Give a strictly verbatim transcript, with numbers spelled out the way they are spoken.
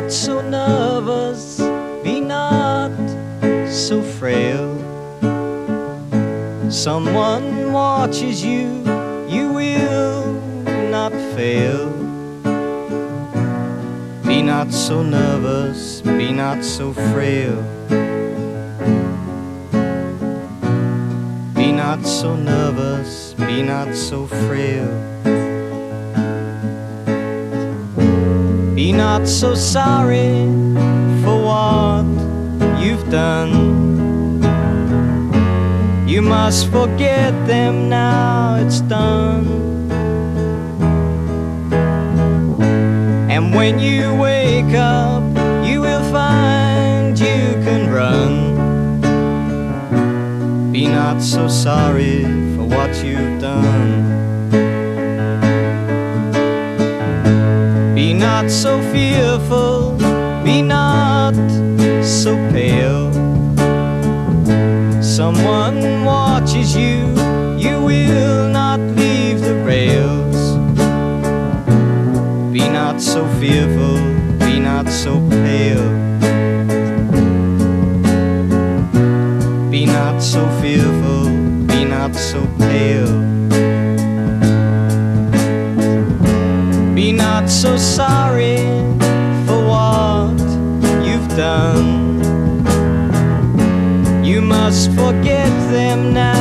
not so nervous, be not so frail. Someone watches you, you will not fail. Be not so nervous, be not so frail. Be not so nervous, be not so frail. Be not so sorry for what you've done. You must forget them now, it's done. And when you wake up, you will find you can run. Be not so sorry for what you've done. Be not so fearful, be not so pale. Someone watches you, you will not leave the rails. Be not so fearful, be not so pale. Be not so fearful, be not so pale. Be not so sorry for what you've done. You must forget them now.